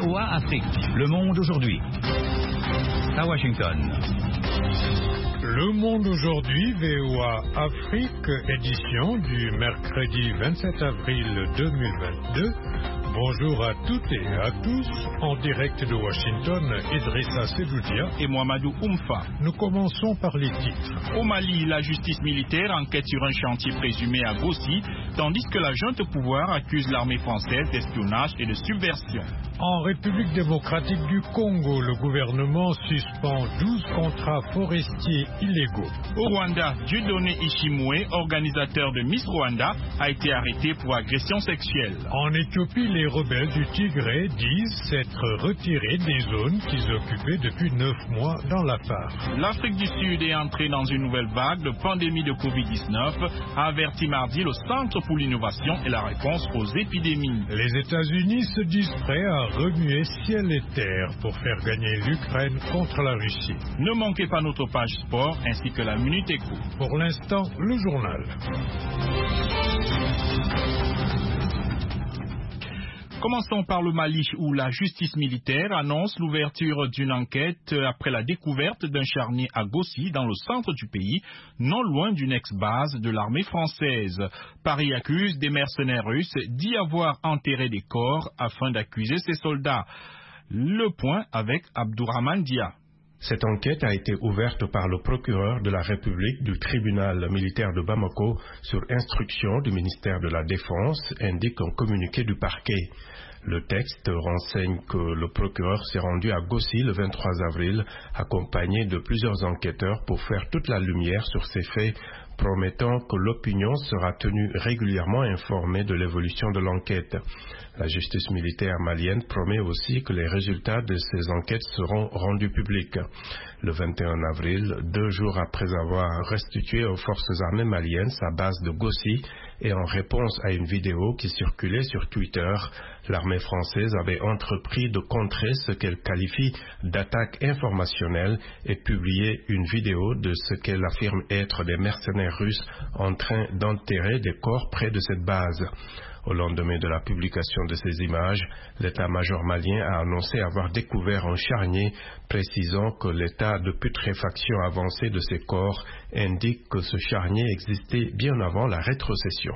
VOA Afrique. Le monde aujourd'hui. À Washington. Le monde aujourd'hui, VOA Afrique, édition du mercredi 27 avril 2022. Bonjour à toutes et à tous, en direct de Washington, Idrissa Sedoudia et Mohamedou Oumfa. Nous commençons par les titres. Au Mali, la justice militaire enquête sur un chantier présumé à Gossi, tandis que la junte au pouvoir accuse l'armée française d'espionnage et de subversion. En République démocratique du Congo, le gouvernement suspend 12 contrats forestiers illégaux. Au Rwanda, Dieudonné Ishimwe, organisateur de Miss Rwanda, a été arrêté pour agression sexuelle. En Éthiopie, les rebelles du Tigré disent s'être retirés des zones qu'ils occupaient depuis 9 mois dans l'Afar. L'Afrique du Sud est entrée dans une nouvelle vague de pandémie de Covid-19, a averti mardi le Centre pour l'innovation et la réponse aux épidémies. Les États-Unis se disent prêts à remuer ciel et terre pour faire gagner l'Ukraine contre la Russie. Ne manquez pas notre page sport ainsi que la Minute Éco. Pour l'instant, le journal. Commençons par le Mali où la justice militaire annonce l'ouverture d'une enquête après la découverte d'un charnier à Gossi dans le centre du pays, non loin d'une ex-base de l'armée française. Paris accuse des mercenaires russes d'y avoir enterré des corps afin d'accuser ses soldats. Le point avec Abdourahmane Dia. Cette enquête a été ouverte par le procureur de la République du tribunal militaire de Bamako sur instruction du ministère de la Défense, indique un communiqué du parquet. Le texte renseigne que le procureur s'est rendu à Gossi le 23 avril, accompagné de plusieurs enquêteurs pour faire toute la lumière sur ces faits, promettant que l'opinion sera tenue régulièrement informée de l'évolution de l'enquête. La justice militaire malienne promet aussi que les résultats de ces enquêtes seront rendus publics. Le 21 avril, 2 jours après avoir restitué aux forces armées maliennes sa base de Gossi et en réponse à une vidéo qui circulait sur Twitter, l'armée française avait entrepris de contrer ce qu'elle qualifie d'attaque informationnelle et publié une vidéo de ce qu'elle affirme être des mercenaires russes en train d'enterrer des corps près de cette base. Au lendemain de la publication de ces images, l'état-major malien a annoncé avoir découvert un charnier, précisant que l'état de putréfaction avancé de ces corps indique que ce charnier existait bien avant la rétrocession.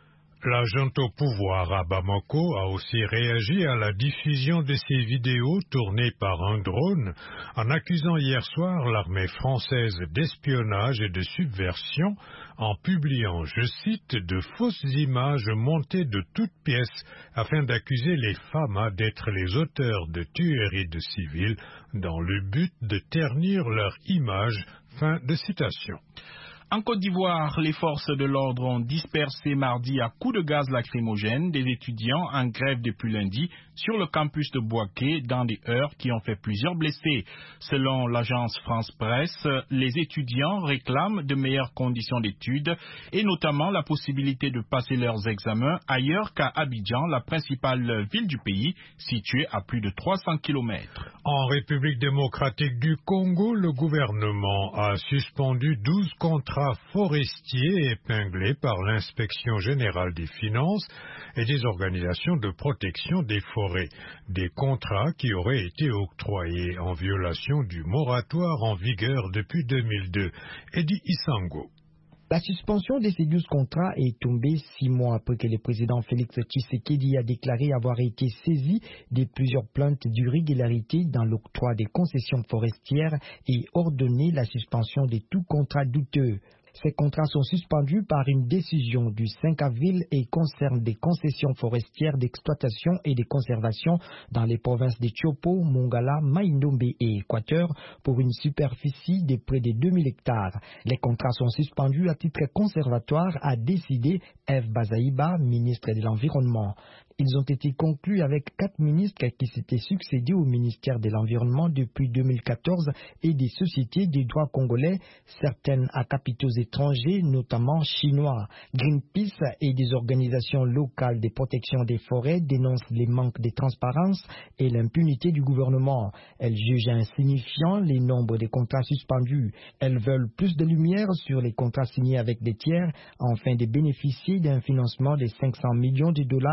La junte au pouvoir à Bamako a aussi réagi à la diffusion de ces vidéos tournées par un drone en accusant hier soir l'armée française d'espionnage et de subversion en publiant, je cite, de fausses images montées de toutes pièces afin d'accuser les FAMA d'être les auteurs de tueries de civils dans le but de ternir leur image. Fin de citation. En Côte d'Ivoire, les forces de l'ordre ont dispersé mardi à coups de gaz lacrymogène des étudiants en grève depuis lundi sur le campus de Bouaké dans des heurts qui ont fait plusieurs blessés. Selon l'agence France Presse, les étudiants réclament de meilleures conditions d'études et notamment la possibilité de passer leurs examens ailleurs qu'à Abidjan, la principale ville du pays, située à plus de 300 km. En République démocratique du Congo, le gouvernement a suspendu 12 contrats forestiers épinglés par l'inspection générale des finances et des organisations de protection des forêts. Des contrats qui auraient été octroyés en violation du moratoire en vigueur depuis 2002. Eddie Isango. La suspension de ces 12 contrats est tombée 6 mois après que le président Félix Tshisekedi a déclaré avoir été saisi de plusieurs plaintes d'irrégularité dans l'octroi des concessions forestières et ordonné la suspension de tout contrat douteux. Ces contrats sont suspendus par une décision du 5 avril et concernent des concessions forestières d'exploitation et de conservation dans les provinces de Tchopo, Mongala, Maïnombe et Équateur pour une superficie de près de 2000 hectares. Les contrats sont suspendus à titre conservatoire, a décidé Eve Bazaïba, ministre de l'Environnement. Ils ont été conclus avec 4 ministres qui s'étaient succédés au ministère de l'Environnement depuis 2014 et des sociétés des droits congolais, certaines à capitaux étrangers, notamment chinois. Greenpeace et des organisations locales de protection des forêts dénoncent les manques de transparence et l'impunité du gouvernement. Elles jugent insignifiant les nombres de contrats suspendus. Elles veulent plus de lumière sur les contrats signés avec des tiers afin de bénéficier d'un financement de 500 millions de dollars dans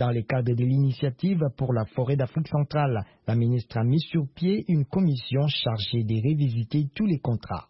Dans le cadre de l'initiative pour la forêt d'Afrique centrale, la ministre a mis sur pied une commission chargée de révisiter tous les contrats.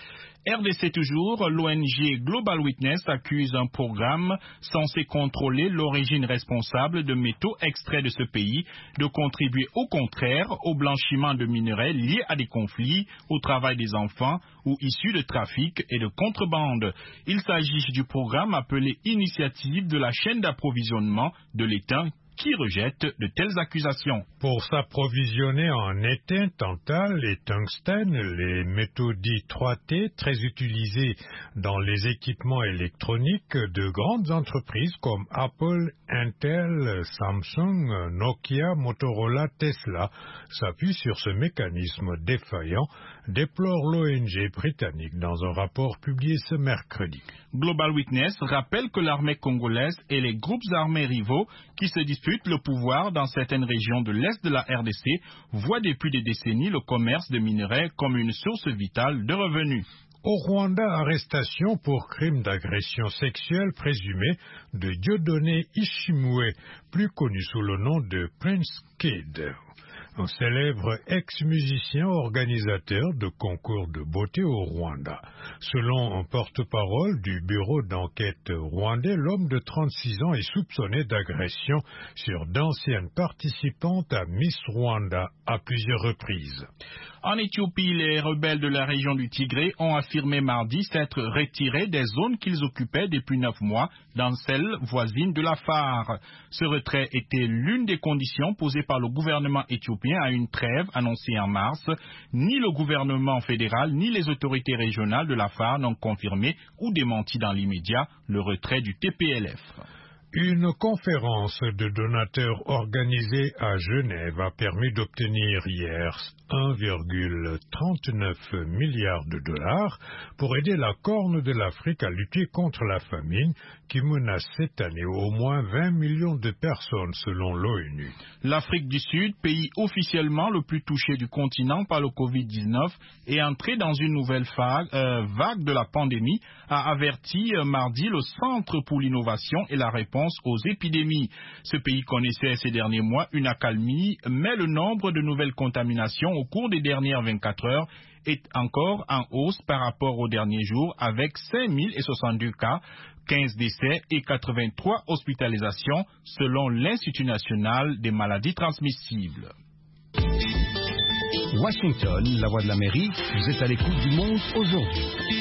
RDC toujours, l'ONG Global Witness accuse un programme censé contrôler l'origine responsable de métaux extraits de ce pays de contribuer au contraire au blanchiment de minerais liés à des conflits, au travail des enfants ou issus de trafic et de contrebande. Il s'agit du programme appelé Initiative de la chaîne d'approvisionnement de l'État qui rejette de telles accusations. Pour s'approvisionner en étain, tantal et tungstène, les métaux dits 3T, très utilisés dans les équipements électroniques de grandes entreprises comme Apple, Intel, Samsung, Nokia, Motorola, Tesla, s'appuient sur ce mécanisme défaillant, déplore l'ONG britannique dans un rapport publié ce mercredi. Global Witness rappelle que l'armée congolaise et les groupes armés rivaux qui se disputent le pouvoir dans certaines régions de l'Est de la RDC voient depuis des décennies le commerce de minerais comme une source vitale de revenus. Au Rwanda, arrestation pour crime d'agression sexuelle présumé de Dieudonné Ishimwe, plus connu sous le nom de Prince Kid. Un célèbre ex-musicien organisateur de concours de beauté au Rwanda. Selon un porte-parole du bureau d'enquête rwandais, l'homme de 36 ans est soupçonné d'agression sur d'anciennes participantes à Miss Rwanda à plusieurs reprises. En Éthiopie, les rebelles de la région du Tigré ont affirmé mardi s'être retirés des zones qu'ils occupaient depuis 9 mois dans celles voisines de l'Afar. Ce retrait était l'une des conditions posées par le gouvernement éthiopien à une trêve annoncée en mars. Ni le gouvernement fédéral ni les autorités régionales de l'Afar n'ont confirmé ou démenti dans l'immédiat le retrait du TPLF. Une conférence de donateurs organisée à Genève a permis d'obtenir hier 1,39 milliard de dollars pour aider la Corne de l'Afrique à lutter contre la famine qui menace cette année au moins 20 millions de personnes selon l'ONU. L'Afrique du Sud, pays officiellement le plus touché du continent par le Covid-19 et entré dans une nouvelle vague de la pandémie, a averti mardi le Centre pour l'innovation et la réponse aux épidémies. Ce pays connaissait ces derniers mois une accalmie, mais le nombre de nouvelles contaminations au cours des dernières 24 heures est encore en hausse par rapport aux derniers jours avec 5062 cas, 15 décès et 83 hospitalisations selon l'Institut national des maladies transmissibles. Washington, la voix de l'Amérique, vous êtes à l'écoute du monde aujourd'hui.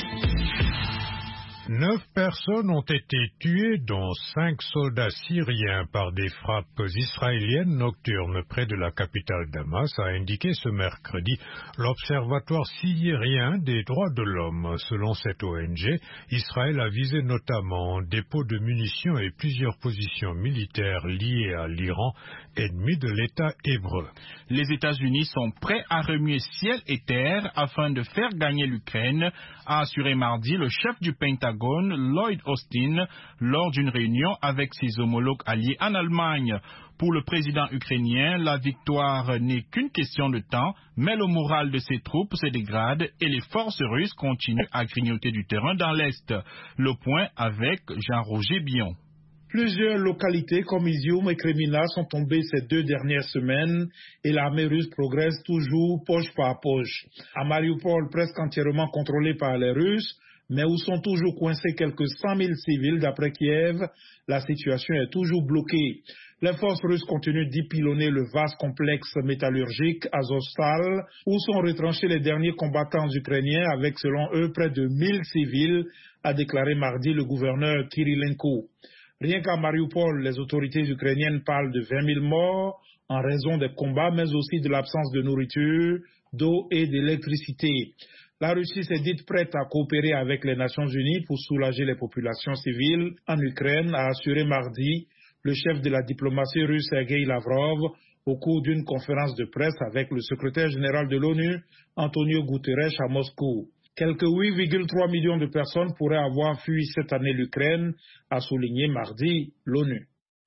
9 personnes ont été tuées, dont 5 soldats syriens par des frappes israéliennes nocturnes près de la capitale Damas, a indiqué ce mercredi l'Observatoire syrien des droits de l'homme. Selon cette ONG, Israël a visé notamment dépôts de munitions et plusieurs positions militaires liées à l'Iran, ennemi de l'État hébreu. Les États-Unis sont prêts à remuer ciel et terre afin de faire gagner l'Ukraine, a assuré mardi le chef du Pentagone, Lloyd Austin, lors d'une réunion avec ses homologues alliés en Allemagne. Pour le président ukrainien, la victoire n'est qu'une question de temps, mais le moral de ses troupes se dégrade et les forces russes continuent à grignoter du terrain dans l'Est. Le point avec Jean-Roger Billon. Plusieurs localités comme Izium et Kremina sont tombées ces 2 dernières semaines et l'armée russe progresse toujours poche par poche. À Mariupol, presque entièrement contrôlée par les Russes, mais où sont toujours coincés quelques 100 000 civils d'après Kiev, la situation est toujours bloquée. Les forces russes continuent d'épilonner le vaste complexe métallurgique Azovstal, où sont retranchés les derniers combattants ukrainiens avec, selon eux, près de 1000 civils, a déclaré mardi le gouverneur Kirilenko. Rien qu'à Mariupol, les autorités ukrainiennes parlent de 20 000 morts en raison des combats, mais aussi de l'absence de nourriture, d'eau et d'électricité. La Russie s'est dite prête à coopérer avec les Nations Unies pour soulager les populations civiles en Ukraine, a assuré mardi le chef de la diplomatie russe Sergei Lavrov au cours d'une conférence de presse avec le secrétaire général de l'ONU, Antonio Guterres, à Moscou. Quelques 8,3 millions de personnes pourraient avoir fui cette année l'Ukraine, a souligné mardi l'ONU.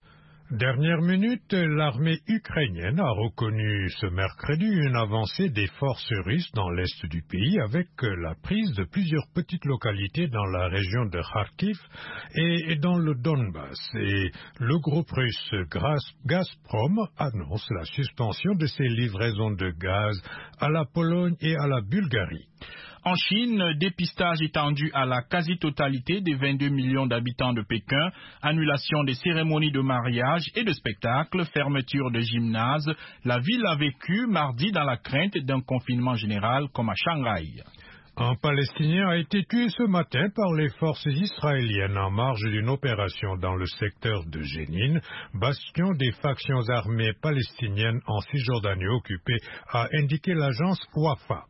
Dernière minute, l'armée ukrainienne a reconnu ce mercredi une avancée des forces russes dans l'est du pays avec la prise de plusieurs petites localités dans la région de Kharkiv et dans le Donbass. Et le groupe russe Gazprom annonce la suspension de ses livraisons de gaz à la Pologne et à la Bulgarie. En Chine, dépistage étendu à la quasi-totalité des 22 millions d'habitants de Pékin, annulation des cérémonies de mariage et de spectacles, fermeture de gymnases, la ville a vécu mardi dans la crainte d'un confinement général comme à Shanghai. Un Palestinien a été tué ce matin par les forces israéliennes en marge d'une opération dans le secteur de Jénine, bastion des factions armées palestiniennes en Cisjordanie occupée, a indiqué l'agence Wafa.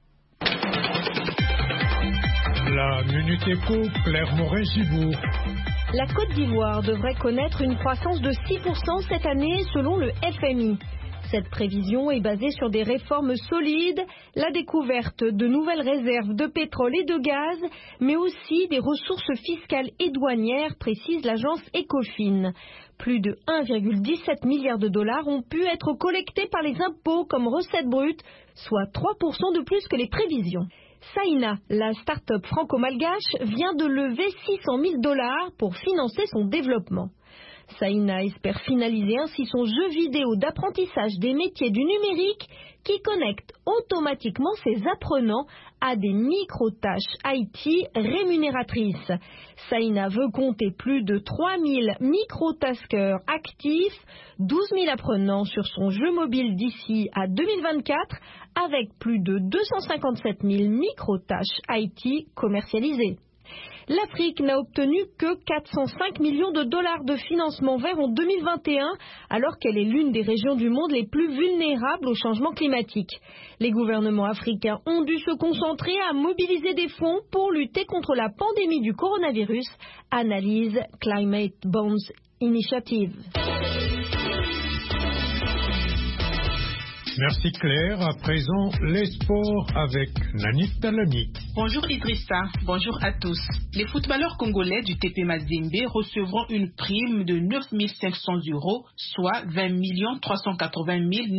La Minute Éco, Claire Morin-Gibourg. La Côte d'Ivoire devrait connaître une croissance de 6% cette année selon le FMI. Cette prévision est basée sur des réformes solides, la découverte de nouvelles réserves de pétrole et de gaz, mais aussi des ressources fiscales et douanières, précise l'agence Ecofin. Plus de 1,17 milliard de dollars ont pu être collectés par les impôts comme recettes brutes, soit 3% de plus que les prévisions. Saïna, la start-up franco-malgache, vient de lever 600 000 dollars pour financer son développement. Saïna espère finaliser ainsi son jeu vidéo d'apprentissage des métiers du numérique qui connecte automatiquement ses apprenants à des micro-tâches IT rémunératrices. Saïna veut compter plus de 3000 micro-taskers actifs, 12 000 apprenants sur son jeu mobile d'ici à 2024, avec plus de 257 000 micro-tâches IT commercialisées. L'Afrique n'a obtenu que 405 millions de dollars de financement vert en 2021, alors qu'elle est l'une des régions du monde les plus vulnérables au changement climatique. Les gouvernements africains ont dû se concentrer à mobiliser des fonds pour lutter contre la pandémie du coronavirus, analyse Climate Bonds Initiative. Merci Claire. À présent, les sports avec Nanit Talani. Bonjour Idrissa, bonjour à tous. Les footballeurs congolais du TP Mazembe recevront une prime de 9 500 €, soit 20 380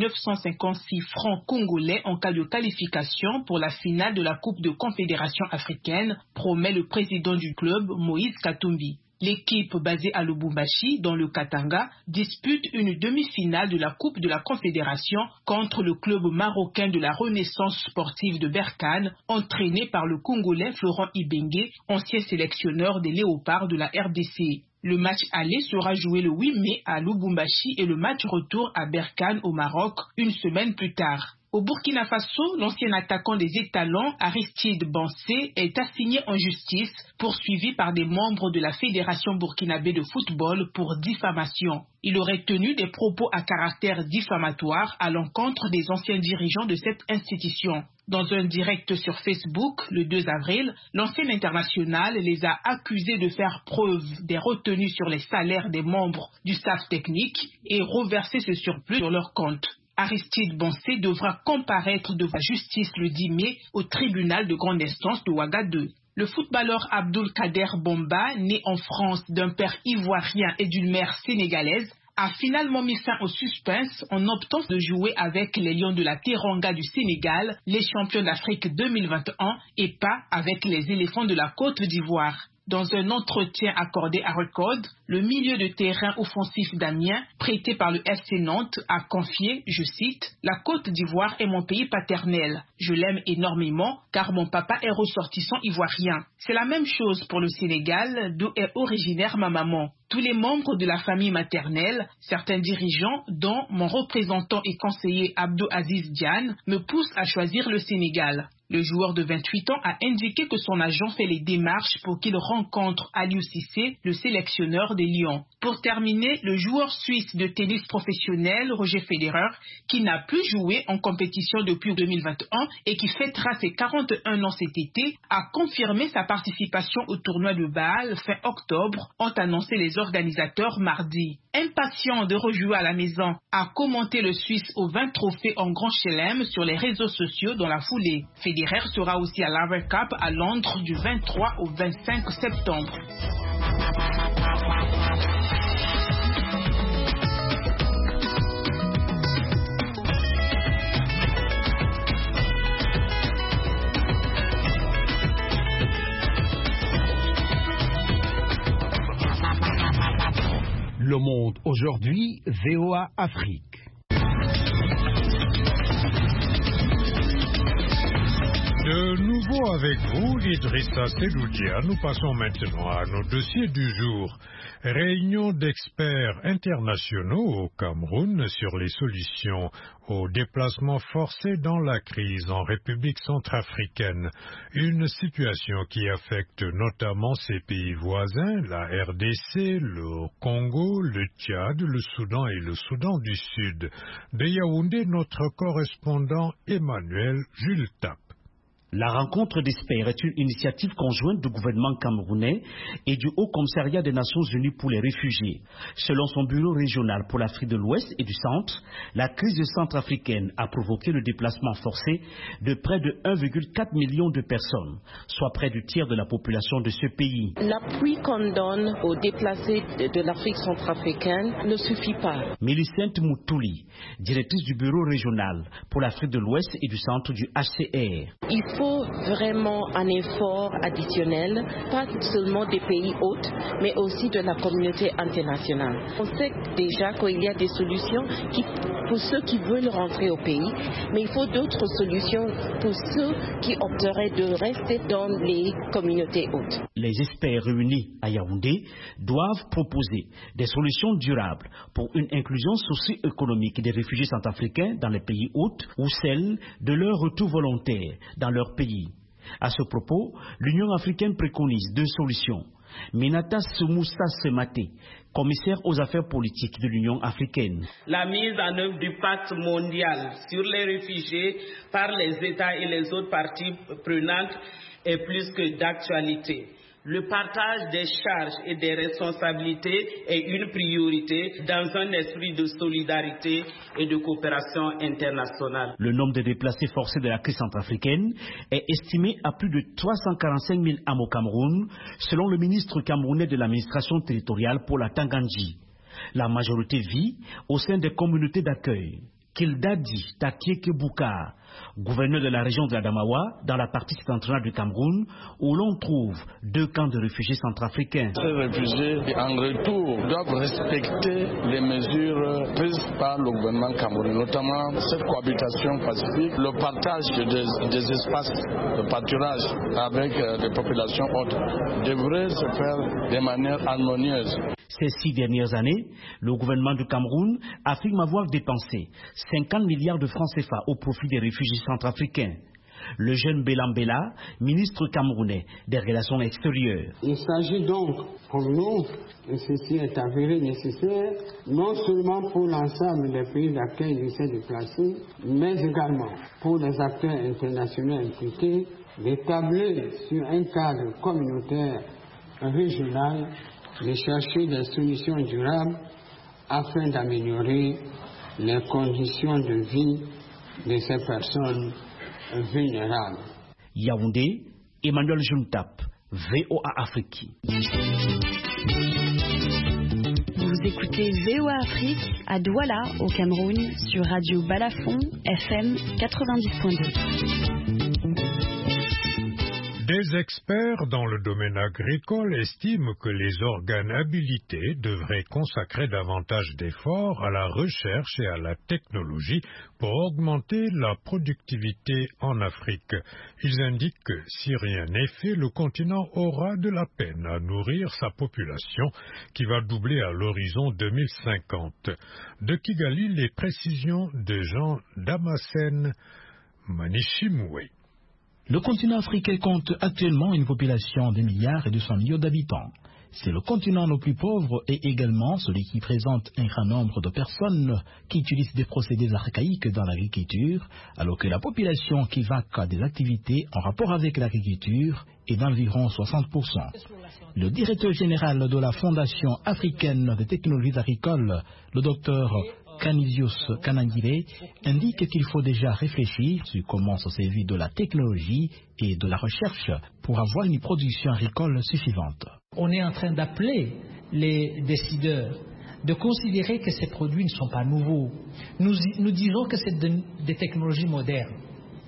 956 francs congolais en cas de qualification pour la finale de la Coupe de Confédération africaine, promet le président du club, Moïse Katumbi. L'équipe basée à Lubumbashi, dans le Katanga, dispute une demi-finale de la Coupe de la Confédération contre le club marocain de la Renaissance sportive de Berkane, entraîné par le Congolais Florent Ibenge, ancien sélectionneur des Léopards de la RDC. Le match aller sera joué le 8 mai à Lubumbashi et le match retour à Berkane au Maroc une semaine plus tard. Au Burkina Faso, l'ancien attaquant des Étalons, Aristide Bansé, est assigné en justice, poursuivi par des membres de la Fédération burkinabé de football pour diffamation. Il aurait tenu des propos à caractère diffamatoire à l'encontre des anciens dirigeants de cette institution. Dans un direct sur Facebook, le 2 avril, l'ancien international les a accusés de faire preuve des retenues sur les salaires des membres du staff technique et reverser ce surplus sur leur compte. Aristide Bansé devra comparaître devant la justice le 10 mai au tribunal de grande instance de Ouaga 2. Le footballeur Abdoul Kader Bomba, né en France d'un père ivoirien et d'une mère sénégalaise, a finalement mis fin au suspense en optant de jouer avec les Lions de la Teranga du Sénégal, les champions d'Afrique 2021, et pas avec les éléphants de la Côte d'Ivoire. Dans un entretien accordé à Record, le milieu de terrain offensif d'Amiens, prêté par le FC Nantes, a confié, je cite, « La Côte d'Ivoire est mon pays paternel. Je l'aime énormément car mon papa est ressortissant ivoirien. C'est la même chose pour le Sénégal, d'où est originaire ma maman. Tous les membres de la famille maternelle, certains dirigeants, dont mon représentant et conseiller Abdou Aziz Diane, me poussent à choisir le Sénégal. » Le joueur de 28 ans a indiqué que son agent fait les démarches pour qu'il rencontre Aliou Cissé, le sélectionneur des Lions. Pour terminer, le joueur suisse de tennis professionnel, Roger Federer, qui n'a plus joué en compétition depuis 2021 et qui fêtera ses 41 ans cet été, a confirmé sa participation au tournoi de Bâle fin octobre, ont annoncé les organisateurs mardi. Impatient de rejouer à la maison, a commenté le Suisse aux 20 trophées en Grand Chelem sur les réseaux sociaux dans la foulée. Federer sera aussi à l'Aver Cup à Londres du 23 au 25 septembre. Le Monde aujourd'hui, VOA Afrique. De nouveau avec vous, Idrissa Seloudia. Nous passons maintenant à nos dossiers du jour. Réunion d'experts internationaux au Cameroun sur les solutions aux déplacements forcés dans la crise en République centrafricaine. Une situation qui affecte notamment ses pays voisins, la RDC, le Congo, le Tchad, le Soudan et le Soudan du Sud. De Yaoundé, notre correspondant Emmanuel Jules Tap. La rencontre d'experts est une initiative conjointe du gouvernement camerounais et du Haut Commissariat des Nations Unies pour les réfugiés. Selon son bureau régional pour l'Afrique de l'Ouest et du Centre, la crise centrafricaine a provoqué le déplacement forcé de près de 1,4 million de personnes, soit près du tiers de la population de ce pays. L'appui qu'on donne aux déplacés de l'Afrique centrafricaine ne suffit pas. Mélicente Moutouli, directrice du bureau régional pour l'Afrique de l'Ouest et du Centre du HCR. Il faut vraiment un effort additionnel, pas seulement des pays hôtes, mais aussi de la communauté internationale. On sait déjà qu'il y a des solutions pour ceux qui veulent rentrer au pays, mais il faut d'autres solutions pour ceux qui opteraient de rester dans les communautés hôtes. Les experts réunis à Yaoundé doivent proposer des solutions durables pour une inclusion socio-économique des réfugiés centrafricains dans les pays hôtes ou celle de leur retour volontaire dans leur pays. À ce propos, l'Union africaine préconise deux solutions. Minata Soumoussa Sematé, commissaire aux affaires politiques de l'Union africaine. La mise en œuvre du pacte mondial sur les réfugiés par les États et les autres parties prenantes est plus que d'actualité. Le partage des charges et des responsabilités est une priorité dans un esprit de solidarité et de coopération internationale. Le nombre de déplacés forcés de la crise centrafricaine est estimé à plus de 345 000 âmes au Cameroun, selon le ministre camerounais de l'administration territoriale pour la Tangandji. La majorité vit au sein des communautés d'accueil. Kildadi Takiekebouka, gouverneur de la région de l'Adamawa, dans la partie septentrionale du Cameroun, où l'on trouve deux camps de réfugiés centrafricains. Ces réfugiés, en retour, doivent respecter les mesures prises par le gouvernement camerounais, notamment cette cohabitation pacifique, le partage des espaces de pâturage avec les populations autres devrait se faire de manière harmonieuse. Ces 6 dernières années, le gouvernement du Cameroun affirme avoir dépensé 50 milliards de francs CFA au profit des réfugiés centrafricains. Le jeune Belambela, ministre camerounais des Relations extérieures. Il s'agit donc pour nous, et ceci est avéré nécessaire, non seulement pour l'ensemble des pays d'accueil de ces déplacés, mais également pour les acteurs internationaux impliqués, d'établir sur un cadre communautaire régional de chercher des solutions durables afin d'améliorer les conditions de vie de ces personnes vulnérables. Yaoundé, Emmanuel Juntap, VOA Afrique. Vous écoutez VOA Afrique à Douala, au Cameroun, sur Radio Balafon, FM 90.2. Des experts dans le domaine agricole estiment que les organes habilités devraient consacrer davantage d'efforts à la recherche et à la technologie pour augmenter la productivité en Afrique. Ils indiquent que si rien n'est fait, le continent aura de la peine à nourrir sa population qui va doubler à l'horizon 2050. De Kigali, les précisions de Jean Damascène Manichimoué. Le continent africain compte actuellement une population de 1,2 milliards d'habitants. C'est le continent le plus pauvre et également celui qui présente un grand nombre de personnes qui utilisent des procédés archaïques dans l'agriculture, alors que la population qui vaque des activités en rapport avec l'agriculture est d'environ 60%. Le directeur général de la Fondation africaine de technologies agricoles, le docteur Canisius Kanangire, indique qu'il faut déjà réfléchir sur comment se servir de la technologie et de la recherche pour avoir une production agricole suffisante. On est en train d'appeler les décideurs de considérer que ces produits ne sont pas nouveaux. Nous disons que c'est des technologies modernes.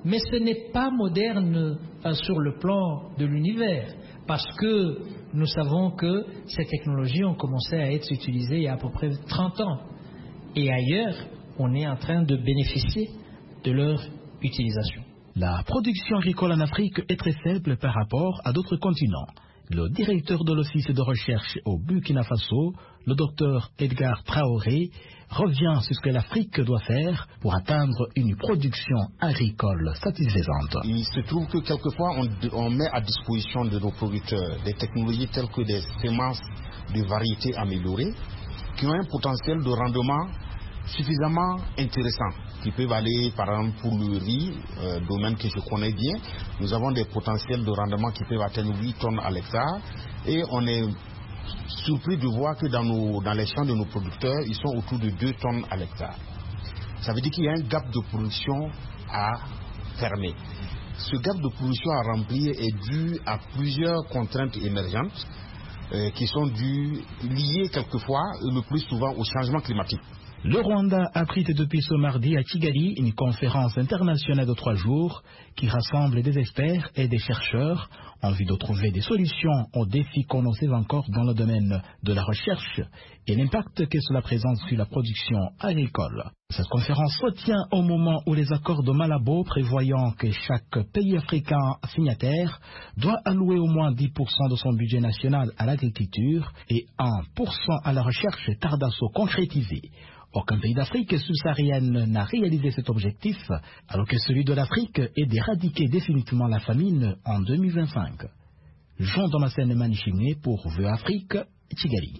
Mais ce n'est pas moderne sur le plan de l'univers, parce que nous savons que ces technologies ont commencé à être utilisées il y a à peu près 30 ans. Et ailleurs, on est en train de bénéficier de leur utilisation. La production agricole en Afrique est très faible par rapport à d'autres continents. Le directeur de l'Office de recherche au Burkina Faso, le docteur Edgar Traoré, revient sur ce que l'Afrique doit faire pour atteindre une production agricole satisfaisante. Il se trouve que quelquefois on met à disposition de nos producteurs des technologies telles que des semences de variétés améliorées qui ont un potentiel de rendement suffisamment intéressant, qui peuvent aller par exemple pour le riz, domaine que je connais bien. Nous avons des potentiels de rendement qui peuvent atteindre 8 tonnes à l'hectare et on est surpris de voir que dans les champs de nos producteurs, ils sont autour de 2 tonnes à l'hectare. Ça veut dire qu'il y a un gap de production à fermer. Ce gap de production à remplir est dû à plusieurs contraintes émergentes qui sont liées quelquefois, le plus souvent, au changement climatique. Le Rwanda abrite depuis ce mardi à Kigali une conférence internationale de 3 jours qui rassemble des experts et des chercheurs en vue de trouver des solutions aux défis qu'on ne sait encore dans le domaine de la recherche et l'impact que cela présente sur la production agricole. Cette conférence se tient au moment où les accords de Malabo prévoyant que chaque pays africain signataire doit allouer au moins 10% de son budget national à l'agriculture et 1% à la recherche tardent à se concrétiser. Aucun pays d'Afrique subsaharienne n'a réalisé cet objectif, alors que celui de l'Afrique est d'éradiquer définitivement la famine en 2025. Jean Damascène Manichimé pour VOA Afrique, Kigali.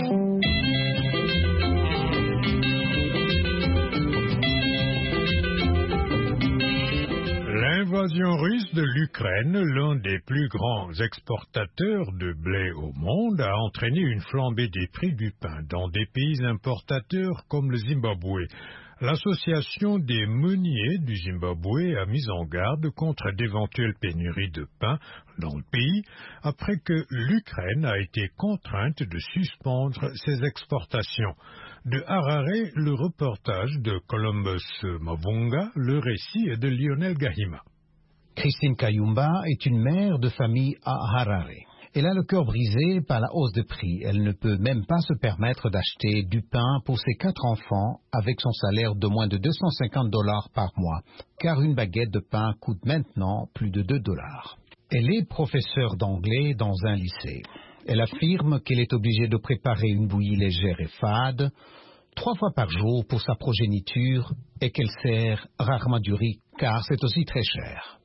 L'invasion russe de l'Ukraine, l'un des plus grands exportateurs de blé au monde, a entraîné une flambée des prix du pain dans des pays importateurs comme le Zimbabwe. L'association des meuniers du Zimbabwe a mis en garde contre d'éventuelles pénuries de pain dans le pays après que l'Ukraine a été contrainte de suspendre ses exportations. De Harare, le reportage de Columbus Mavunga, le récit est de Lionel Gahima. Christine Kayumba est une mère de famille à Harare. Elle a le cœur brisé par la hausse de prix. Elle ne peut même pas se permettre d'acheter du pain pour ses 4 enfants avec son salaire de moins de $250 par mois, car une baguette de pain coûte maintenant plus de $2. Elle est professeure d'anglais dans un lycée. Elle affirme qu'elle est obligée de préparer une bouillie légère et fade 3 fois par jour pour sa progéniture et qu'elle sert rarement du riz car c'est aussi très cher.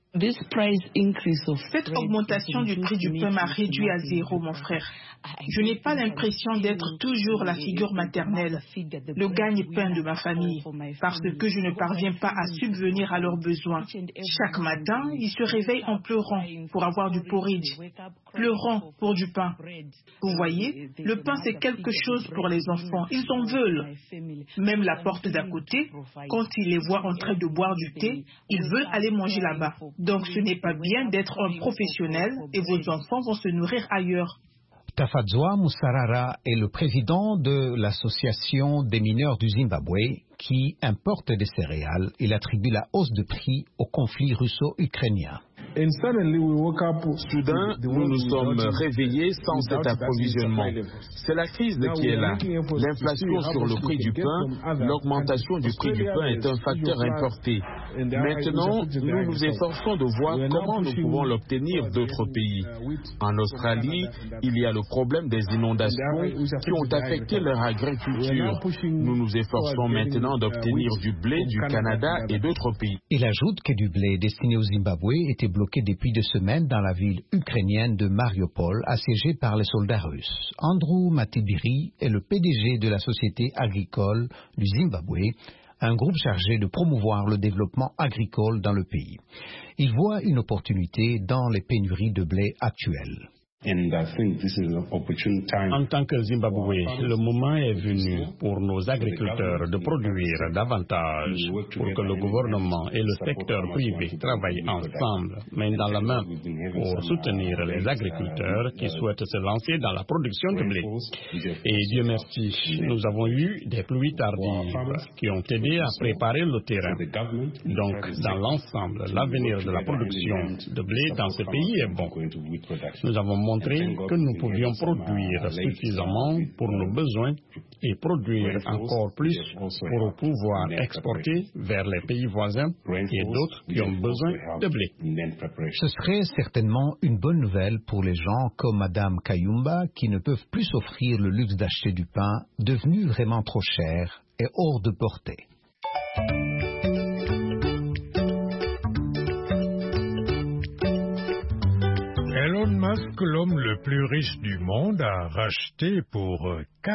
Cette augmentation du prix du pain m'a réduit à 0, mon frère. Je n'ai pas l'impression d'être toujours la figure maternelle, le gagne-pain de ma famille, parce que je ne parviens pas à subvenir à leurs besoins. Chaque matin, ils se réveillent en pleurant pour avoir du porridge, pleurant pour du pain. Vous voyez, le pain c'est quelque chose pour les enfants, ils en veulent. Même la porte d'à côté, quand ils les voient en train de boire du thé, ils veulent aller manger là-bas. Donc ce n'est pas bien d'être un professionnel et vos enfants vont se nourrir ailleurs. Tafadzwa Musarara est le président de l'association des mineurs du Zimbabwe qui importe des céréales. Il attribue la hausse de prix au conflit russo-ukrainien. Soudain, nous nous sommes réveillés sans cet approvisionnement. C'est la crise qui est là. L'inflation sur le prix du pain, l'augmentation du prix du pain est un facteur importé. Maintenant, nous nous efforçons de voir comment nous pouvons l'obtenir d'autres pays. En Australie, il y a le problème des inondations qui ont affecté leur agriculture. Nous nous efforçons maintenant d'obtenir du blé du Canada et d'autres pays. Il ajoute que du blé destiné au Zimbabwe était bloqué depuis 2 semaines dans la ville ukrainienne de Mariupol, assiégée par les soldats russes. Andrew Matibiri est le PDG de la société agricole du Zimbabwe, un groupe chargé de promouvoir le développement agricole dans le pays. Il voit une opportunité dans les pénuries de blé actuelles. En tant que Zimbabwe, le moment est venu pour nos agriculteurs de produire davantage pour que le gouvernement et le secteur privé travaillent ensemble, main dans la main, pour soutenir les agriculteurs qui souhaitent se lancer dans la production de blé. Et Dieu merci, nous avons eu des pluies tardives qui ont aidé à préparer le terrain. Donc, dans l'ensemble, l'avenir de la production de blé dans ce pays est bon. Nous avons montré que nous pouvions produire suffisamment pour nos besoins et produire encore plus pour pouvoir exporter vers les pays voisins et d'autres qui ont besoin de blé. Ce serait certainement une bonne nouvelle pour les gens comme Madame Kayumba qui ne peuvent plus s'offrir le luxe d'acheter du pain devenu vraiment trop cher et hors de portée. Elon Musk, l'homme le plus riche du monde, a racheté pour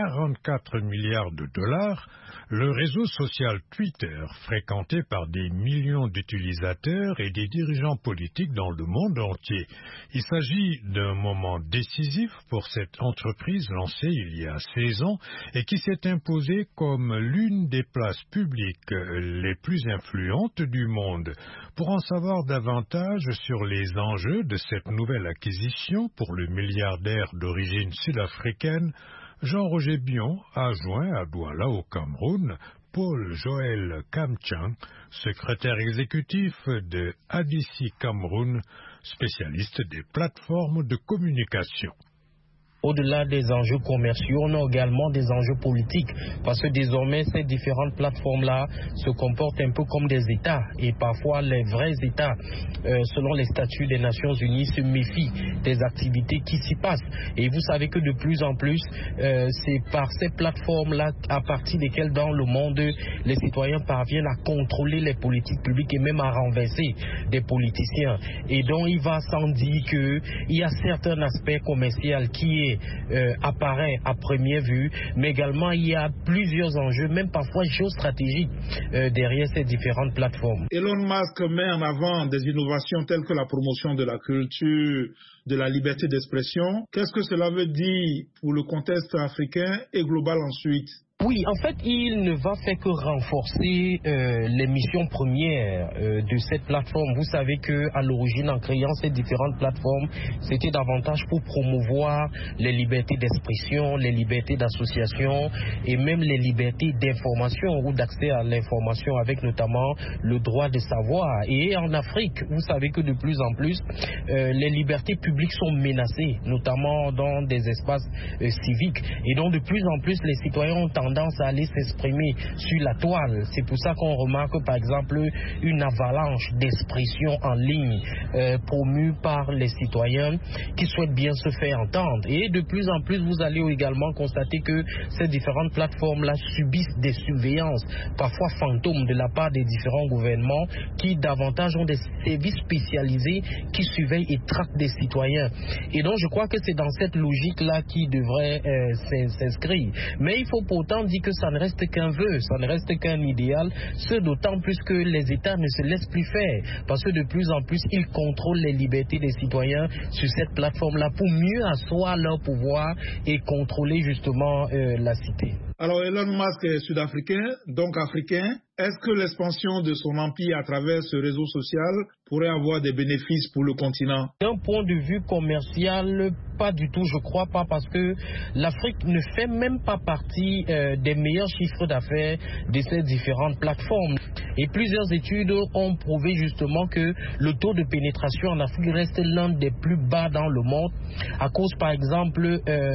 44 milliards de dollars le réseau social Twitter, fréquenté par des millions d'utilisateurs et des dirigeants politiques dans le monde entier. Il s'agit d'un moment décisif pour cette entreprise lancée il y a 16 ans et qui s'est imposée comme l'une des places publiques les plus influentes du monde. Pour en savoir davantage sur les enjeux de cette nouvelle acquisition pour le milliardaire d'origine sud-africaine, Jean-Roger Bion a joint à Douala au Cameroun Paul-Joël Kamchang, secrétaire exécutif de ADC Cameroun, spécialiste des plateformes de communication. Au-delà des enjeux commerciaux, on a également des enjeux politiques parce que désormais ces différentes plateformes-là se comportent un peu comme des États et parfois les vrais États, selon les statuts des Nations Unies, se méfient des activités qui s'y passent. Et vous savez que de plus en plus, c'est par ces plateformes-là à partir desquelles dans le monde, les citoyens parviennent à contrôler les politiques publiques et même à renverser des politiciens. Et donc il va sans dire qu'il y a certains aspects commerciaux qui apparaît à première vue, mais également il y a plusieurs enjeux, même parfois géostratégiques, derrière ces différentes plateformes. Elon Musk met en avant des innovations telles que la promotion de la culture, de la liberté d'expression. Qu'est-ce que cela veut dire pour le contexte africain et global ensuite? Oui, en fait, il ne va faire que renforcer les missions premières de cette plateforme. Vous savez qu'à l'origine, en créant ces différentes plateformes, c'était davantage pour promouvoir les libertés d'expression, les libertés d'association et même les libertés d'information ou d'accès à l'information avec notamment le droit de savoir. Et en Afrique, vous savez que de plus en plus, les libertés publiques sont menacées, notamment dans des espaces civiques. Et donc, de plus en plus, les citoyens ont tendance à aller s'exprimer sur la toile. C'est pour ça qu'on remarque par exemple une avalanche d'expressions en ligne promue par les citoyens qui souhaitent bien se faire entendre. Et de plus en plus, vous allez également constater que ces différentes plateformes-là subissent des surveillances, parfois fantômes, de la part des différents gouvernements qui davantage ont des services spécialisés qui surveillent et traquent des citoyens. Et donc je crois que c'est dans cette logique-là qui devrait s'inscrire. Mais il faut pourtant dire que ça ne reste qu'un vœu, ça ne reste qu'un idéal, ce d'autant plus que les États ne se laissent plus faire, parce que de plus en plus, ils contrôlent les libertés des citoyens sur cette plateforme-là pour mieux asseoir leur pouvoir et contrôler justement la cité. Alors Elon Musk est sud-africain, donc africain. Est-ce que l'expansion de son empire à travers ce réseau social pourrait avoir des bénéfices pour le continent? D'un point de vue commercial, pas du tout, je crois pas, parce que l'Afrique ne fait même pas partie des meilleurs chiffres d'affaires de ces différentes plateformes. Et plusieurs études ont prouvé justement que le taux de pénétration en Afrique reste l'un des plus bas dans le monde, à cause par exemple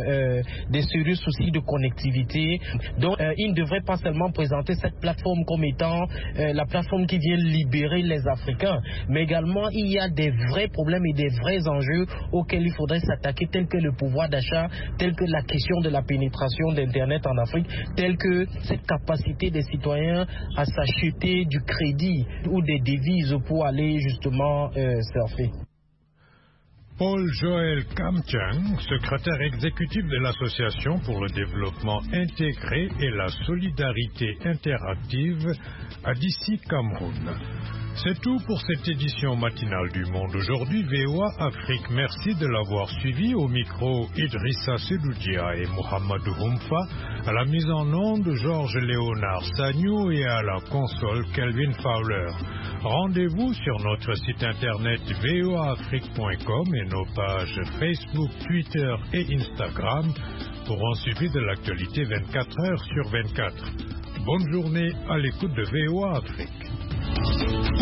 des sérieux soucis de connectivité. Donc il ne devrait pas seulement présenter cette plateforme comme étant la plateforme qui vient libérer les Africains, mais également il y a des vrais problèmes et des vrais enjeux auxquels il faudrait s'attaquer, tels que le pouvoir d'achat, tels que la question de la pénétration d'Internet en Afrique, tels que cette capacité des citoyens à s'acheter du crédit ou des devises pour aller justement surfer. Paul-Joël Kamchang, secrétaire exécutif de l'Association pour le développement intégré et la solidarité interactive ADC Cameroun. C'est tout pour cette édition matinale du Monde aujourd'hui. VOA Afrique, merci de l'avoir suivi. Au micro, Idrissa Sedoudia et Mohamedou Houmfa. À la mise en onde, Georges Léonard Sagnou et à la console, Kelvin Fowler. Rendez-vous sur notre site internet voaafrique.com et nos pages Facebook, Twitter et Instagram pour un suivi de l'actualité 24 heures sur 24. Bonne journée à l'écoute de VOA Afrique.